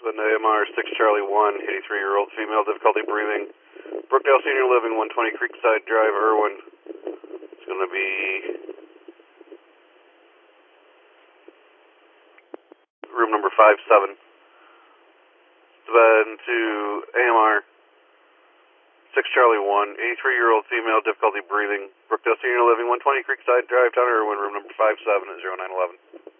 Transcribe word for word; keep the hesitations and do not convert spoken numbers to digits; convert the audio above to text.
Aspen, A M R six Charlie one, eighty-three-year-old female, difficulty breathing. Brookdale Senior Living, one twenty Creekside Drive, Irwin. It's going to be room number five seven. It's been to A M R six Charlie one, eighty-three-year-old female, difficulty breathing. Brookdale Senior Living, one twenty Creekside Drive, Town Irwin, room number five seven at zero nine eleven.